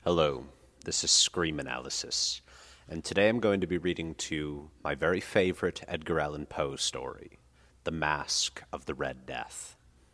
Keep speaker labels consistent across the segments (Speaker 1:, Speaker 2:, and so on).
Speaker 1: Hello, this is Scream Analysis, and today I'm going to be reading to my very favorite Edgar Allan Poe story, The Mask of the Red Death.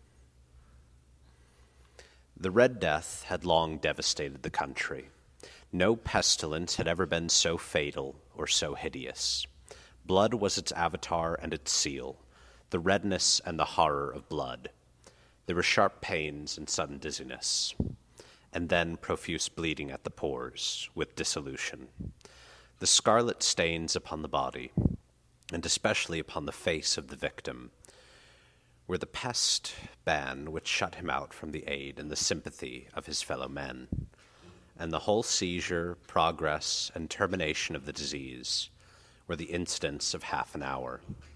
Speaker 1: The Red Death had long devastated the country. No pestilence had ever been so fatal or so hideous. Blood was its avatar and its seal, the redness and the horror of blood. There were sharp pains and sudden dizziness, and then profuse bleeding at the pores, with dissolution. The scarlet stains upon the body, and especially upon the face of the victim, were the pest ban which shut him out from the aid and the sympathy of his fellow men, and the whole seizure, progress, and termination of the disease were the incidents of half an hour.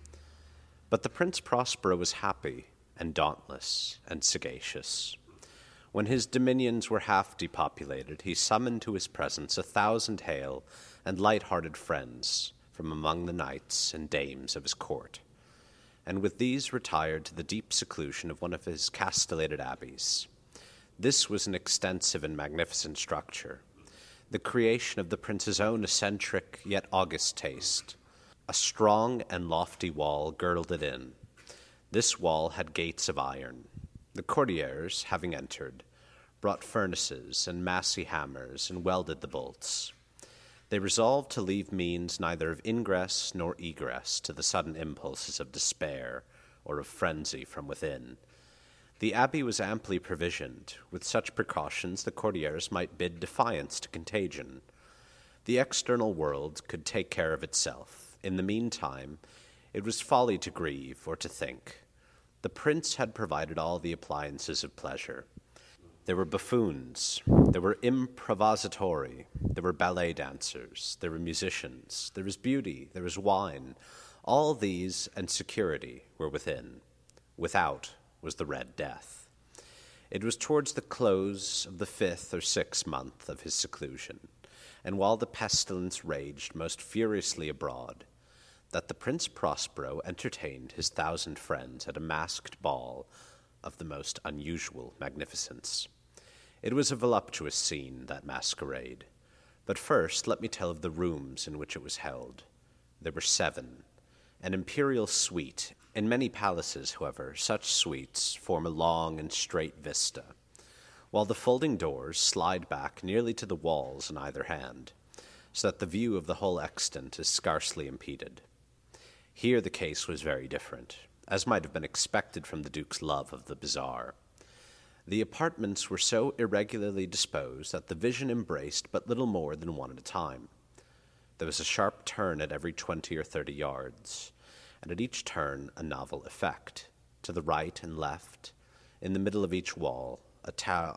Speaker 1: But the Prince Prospero was happy and dauntless and sagacious. When his dominions were half depopulated, he summoned to his presence 1,000 hale and light-hearted friends from among the knights and dames of his court, and with these retired to the deep seclusion of one of his castellated abbeys. This was an extensive and magnificent structure, the creation of the prince's own eccentric yet august taste. A strong and lofty wall girdled it in. This wall had gates of iron. The courtiers, having entered, brought furnaces and massy hammers and welded the bolts. They resolved to leave means neither of ingress nor egress to the sudden impulses of despair or of frenzy from within. The abbey was amply provisioned. With such precautions, the courtiers might bid defiance to contagion. The external world could take care of itself. In the meantime, it was folly to grieve or to think. The prince had provided all the appliances of pleasure. There were buffoons, there were improvisatori, there were ballet dancers, there were musicians, there was beauty, there was wine. All these and security were within. Without was the Red Death. It was towards the close of the 5th or 6th month of his seclusion, and while the pestilence raged most furiously abroad, that the Prince Prospero entertained his 1,000 friends at a masked ball of the most unusual magnificence. It was a voluptuous scene, that masquerade. But first let me tell of the rooms in which it was held. There were 7. An imperial suite. In many palaces, however, such suites form a long and straight vista, while the folding doors slide back nearly to the walls on either hand, so that the view of the whole extent is scarcely impeded. Here the case was very different, as might have been expected from the Duke's love of the bizarre. The apartments were so irregularly disposed that the vision embraced but little more than one at a time. There was a sharp turn at every 20 or 30 yards, and at each turn a novel effect. To the right and left, in the middle of each wall, a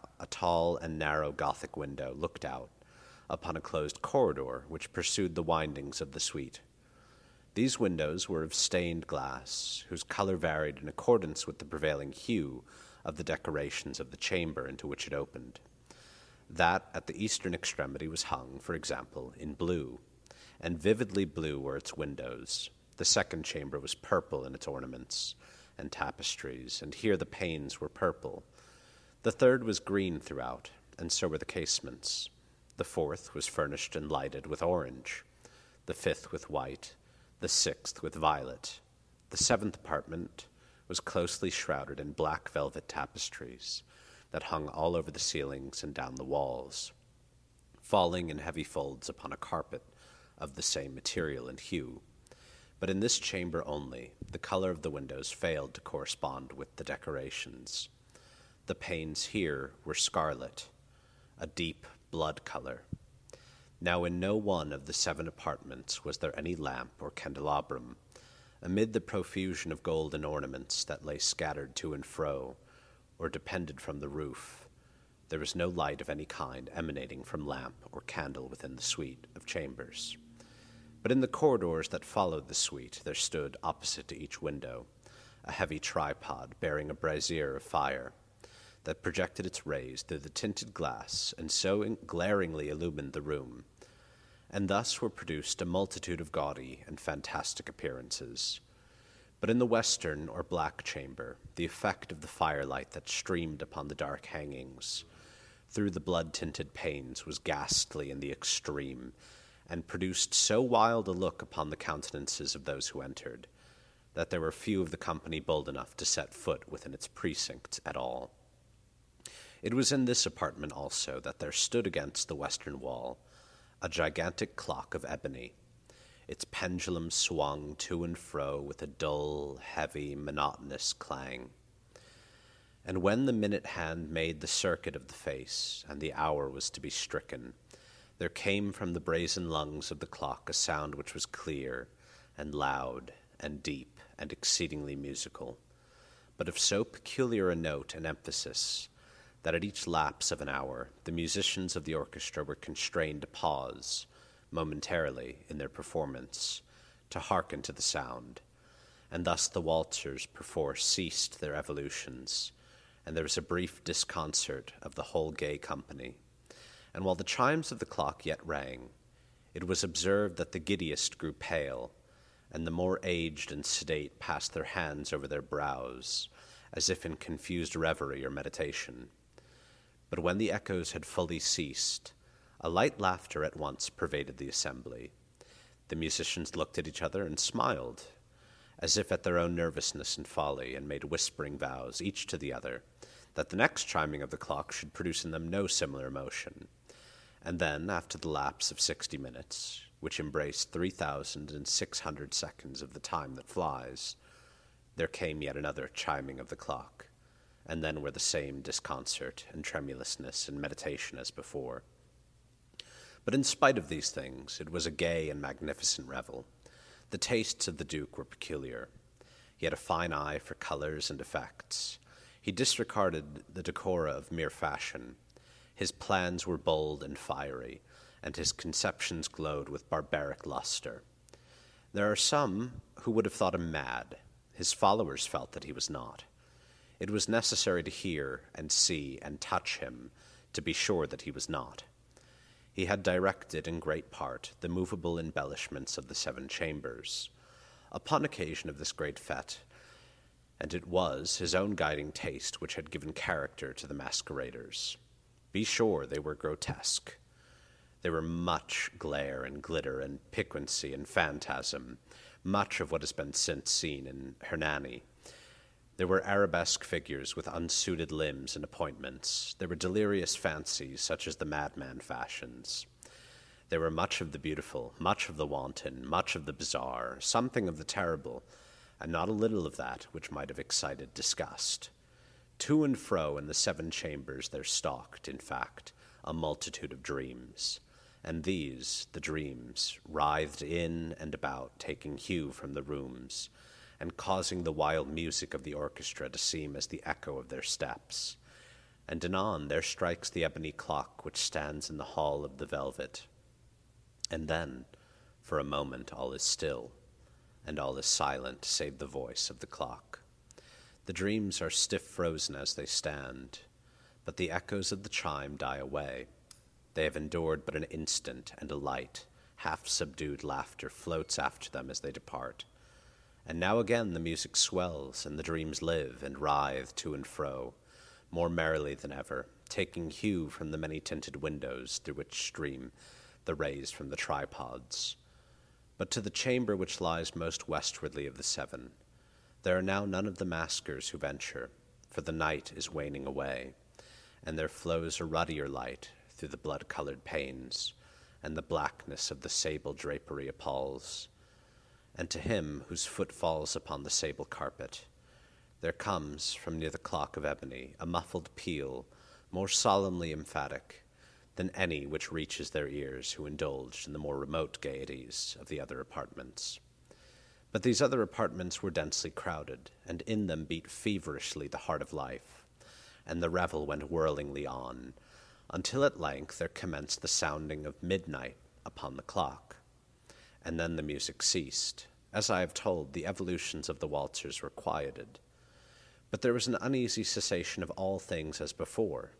Speaker 1: tall and narrow Gothic window looked out upon a closed corridor which pursued the windings of the suite. These windows were of stained glass, whose color varied in accordance with the prevailing hue of the decorations of the chamber into which it opened. That at the eastern extremity was hung, for example, in blue, and vividly blue were its windows. The second chamber was purple in its ornaments and tapestries, and here the panes were purple. The third was green throughout, and so were the casements. The fourth was furnished and lighted with orange, the 5th with white, the 6th with violet. The 7th apartment was closely shrouded in black velvet tapestries that hung all over the ceilings and down the walls, falling in heavy folds upon a carpet of the same material and hue. But in this chamber only, the color of the windows failed to correspond with the decorations. The panes here were scarlet, a deep blood color. Now in no one of the 7 apartments was there any lamp or candelabrum. Amid the profusion of golden ornaments that lay scattered to and fro, or depended from the roof, there was no light of any kind emanating from lamp or candle within the suite of chambers. But in the corridors that followed the suite there stood, opposite to each window, a heavy tripod bearing a brazier of fire that projected its rays through the tinted glass and so glaringly illumined the room. And thus were produced a multitude of gaudy and fantastic appearances. But in the western or black chamber, the effect of the firelight that streamed upon the dark hangings through the blood-tinted panes was ghastly in the extreme, and produced so wild a look upon the countenances of those who entered, that there were few of the company bold enough to set foot within its precincts at all. It was in this apartment also that there stood against the western wall a gigantic clock of ebony. Its pendulum swung to and fro with a dull, heavy, monotonous clang. And when the minute hand made the circuit of the face, and the hour was to be stricken, there came from the brazen lungs of the clock a sound which was clear, and loud, and deep, and exceedingly musical, but of so peculiar a note and emphasis that at each lapse of an hour the musicians of the orchestra were constrained to pause momentarily in their performance to hearken to the sound, and thus the waltzers perforce ceased their evolutions, and there was a brief disconcert of the whole gay company. And while the chimes of the clock yet rang, it was observed that the giddiest grew pale, and the more aged and sedate passed their hands over their brows, as if in confused reverie or meditation. But when the echoes had fully ceased, a light laughter at once pervaded the assembly. The musicians looked at each other and smiled, as if at their own nervousness and folly, and made whispering vows, each to the other, that the next chiming of the clock should produce in them no similar emotion. And then, after the lapse of 60 minutes, which embraced 3,600 seconds of the time that flies, there came yet another chiming of the clock, and then were the same disconcert and tremulousness and meditation as before. But in spite of these things, it was a gay and magnificent revel. The tastes of the Duke were peculiar. He had a fine eye for colors and effects. He disregarded the decora of mere fashion. His plans were bold and fiery, and his conceptions glowed with barbaric luster. There are some who would have thought him mad. His followers felt that he was not. It was necessary to hear and see and touch him to be sure that he was not. He had directed in great part the movable embellishments of the 7 chambers upon occasion of this great fête, and it was his own guiding taste which had given character to the masqueraders. Be sure they were grotesque. There were much glare and glitter and piquancy and phantasm, much of what has been since seen in Hernani. There were arabesque figures with unsuited limbs and appointments. There were delirious fancies such as the madman fashions. There were much of the beautiful, much of the wanton, much of the bizarre, something of the terrible, and not a little of that which might have excited disgust. To and fro in the 7 chambers there stalked, in fact, a multitude of dreams, and these, the dreams, writhed in and about, taking hue from the rooms, and causing the wild music of the orchestra to seem as the echo of their steps. And anon there strikes the ebony clock which stands in the hall of the velvet. And then, for a moment, all is still, and all is silent save the voice of the clock. The dreams are stiff frozen as they stand, but the echoes of the chime die away. They have endured but an instant, and a light, half-subdued laughter floats after them as they depart. And now again the music swells, and the dreams live and writhe to and fro, more merrily than ever, taking hue from the many-tinted windows through which stream the rays from the tripods. But to the chamber which lies most westwardly of the 7, there are now none of the maskers who venture, for the night is waning away, and there flows a ruddier light through the blood-colored panes, and the blackness of the sable drapery appalls. And to him whose foot falls upon the sable carpet, there comes from near the clock of ebony a muffled peal more solemnly emphatic than any which reaches their ears who indulged in the more remote gaieties of the other apartments. But these other apartments were densely crowded, and in them beat feverishly the heart of life, and the revel went whirlingly on, until at length there commenced the sounding of midnight upon the clock. And then the music ceased. As I have told, the evolutions of the waltzers were quieted, but there was an uneasy cessation of all things as before.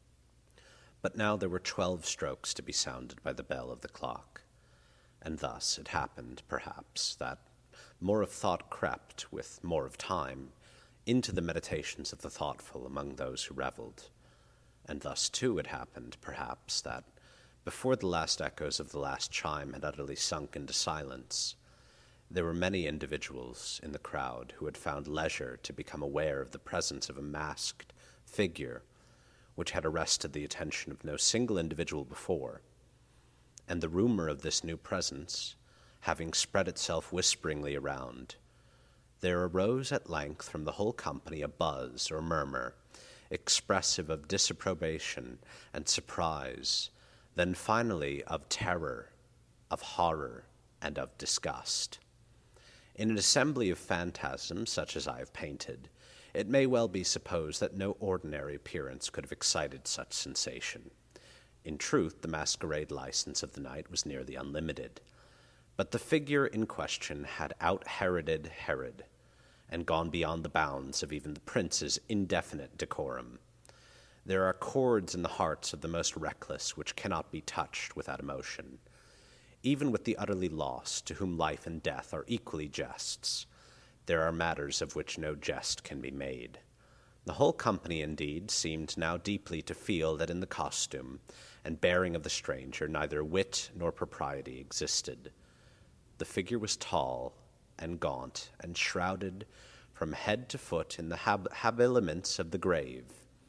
Speaker 1: But now there were 12 strokes to be sounded by the bell of the clock, and thus it happened, perhaps, that more of thought crept, with more of time, into the meditations of the thoughtful among those who revelled. And thus, too, it happened, perhaps, that before the last echoes of the last chime had utterly sunk into silence, there were many individuals in the crowd who had found leisure to become aware of the presence of a masked figure which had arrested the attention of no single individual before, and the rumor of this new presence having spread itself whisperingly around, there arose at length from the whole company a buzz or murmur, expressive of disapprobation and surprise, then finally of terror, of horror, and of disgust. In an assembly of phantasms such as I have painted, it may well be supposed that no ordinary appearance could have excited such sensation. In truth, the masquerade license of the night was nearly unlimited, but the figure in question had out-Heroded Herod, and gone beyond the bounds of even the prince's indefinite decorum. There are chords in the hearts of the most reckless which cannot be touched without emotion. Even with the utterly lost, to whom life and death are equally jests, there are matters of which no jest can be made. The whole company, indeed, seemed now deeply to feel that in the costume and bearing of the stranger neither wit nor propriety existed. The figure was tall and gaunt and shrouded from head to foot in the habiliments of the grave.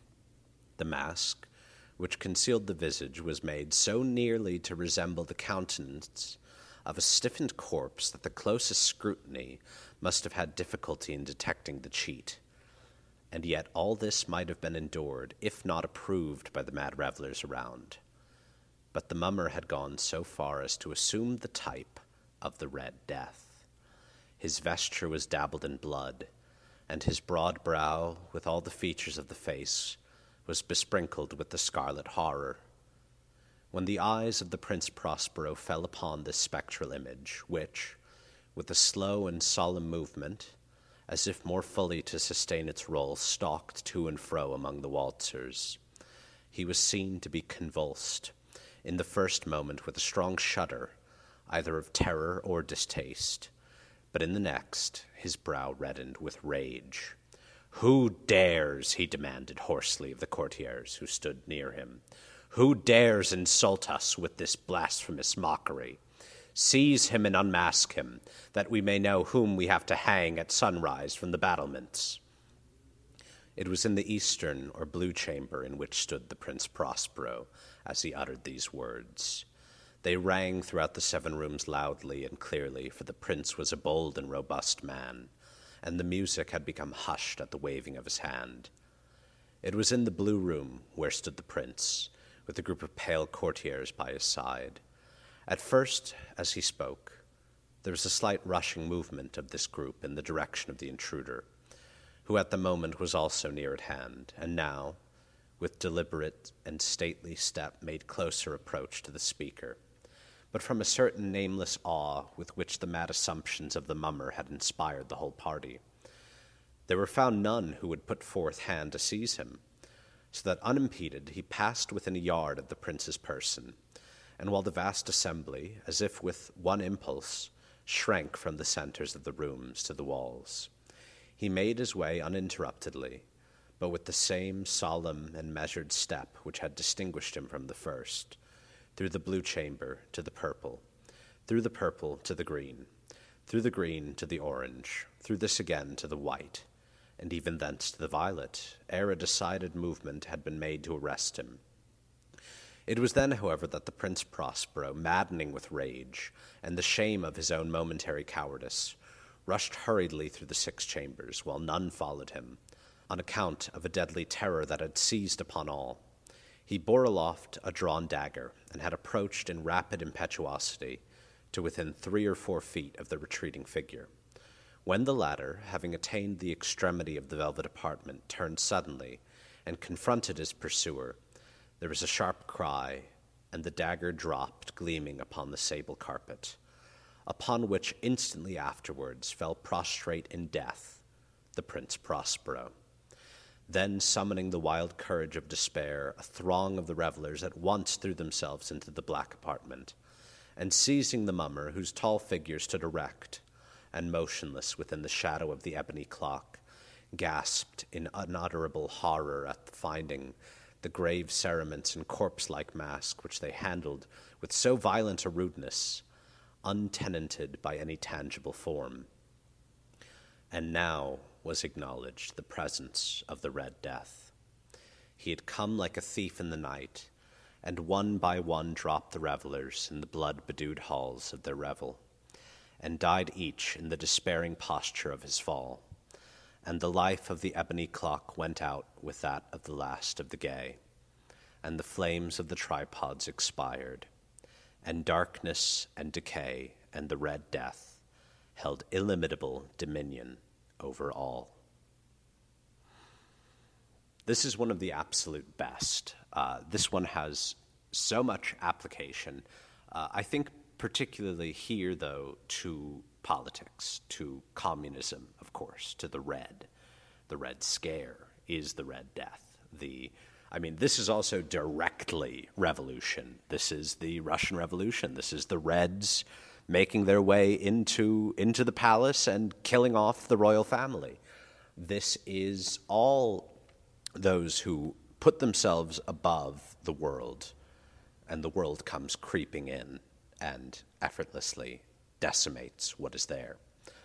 Speaker 1: The mask, which concealed the visage, was made so nearly to resemble the countenance of a stiffened corpse that the closest scrutiny must have had difficulty in detecting the cheat. And yet all this might have been endured, if not approved by the mad revelers around. But the mummer had gone so far as to assume the type of the Red Death. His vesture was dabbled in blood, and his broad brow, with all the features of the face, was besprinkled with the scarlet horror. When the eyes of the Prince Prospero fell upon this spectral image, which, with a slow and solemn movement, as if more fully to sustain its role, stalked to and fro among the waltzers, he was seen to be convulsed, in the first moment with a strong shudder, either of terror or distaste, but in the next his brow reddened with rage. "Who dares," he demanded hoarsely of the courtiers who stood near him, "who dares insult us with this blasphemous mockery? Seize him and unmask him, that we may know whom we have to hang at sunrise from the battlements." It was in the eastern or blue chamber in which stood the Prince Prospero as he uttered these words. They rang throughout the 7 rooms loudly and clearly, for the prince was a bold and robust man, and the music had become hushed at the waving of his hand. It was in the blue room where stood the prince, with a group of pale courtiers by his side. At first, as he spoke, there was a slight rushing movement of this group in the direction of the intruder, who at the moment was also near at hand, and now, with deliberate and stately step, made closer approach to the speaker. But from a certain nameless awe with which the mad assumptions of the mummer had inspired the whole party, there were found none who would put forth hand to seize him, so that unimpeded he passed within a yard of the prince's person, and while the vast assembly, as if with one impulse, shrank from the centers of the rooms to the walls, he made his way uninterruptedly, but with the same solemn and measured step which had distinguished him from the first, through the blue chamber to the purple, through the purple to the green, through the green to the orange, through this again to the white, and even thence to the violet, ere a decided movement had been made to arrest him. It was then, however, that the Prince Prospero, maddening with rage and the shame of his own momentary cowardice, rushed hurriedly through the 6 chambers, while none followed him, on account of a deadly terror that had seized upon all. He bore aloft a drawn dagger, and had approached in rapid impetuosity to within 3 or 4 feet of the retreating figure, when the latter, having attained the extremity of the velvet apartment, turned suddenly and confronted his pursuer. There was a sharp cry, and the dagger dropped gleaming upon the sable carpet, upon which instantly afterwards fell prostrate in death the Prince Prospero. Then, summoning the wild courage of despair, a throng of the revelers at once threw themselves into the black apartment, and seizing the mummer, whose tall figure stood erect and motionless within the shadow of the ebony clock, gasped in unutterable horror at finding the grave cerements and corpse-like mask which they handled with so violent a rudeness, untenanted by any tangible form. And now was acknowledged the presence of the Red Death. He had come like a thief in the night, and one by one dropped the revelers in the blood-bedewed halls of their revel, and died each in the despairing posture of his fall. And the life of the ebony clock went out with that of the last of the gay, and the flames of the tripods expired, and darkness and decay and the Red Death held illimitable dominion over all. This is one of the absolute best. This one has so much application. I think particularly here, though, to politics, to communism, of course, to the Red. The Red Scare is the Red Death. This is also directly revolution. This is the Russian Revolution. This is the Reds making their way into the palace and killing off the royal family. This is all those who put themselves above the world, and the world comes creeping in and effortlessly decimates what is there.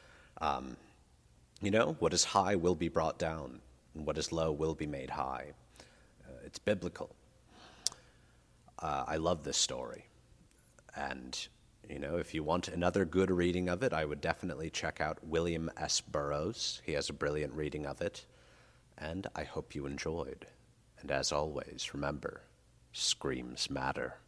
Speaker 1: What is high will be brought down, and what is low will be made high. It's biblical. I love this story. And, if you want another good reading of it, I would definitely check out William S. Burroughs. He has a brilliant reading of it. And I hope you enjoyed. And as always, remember, screams matter.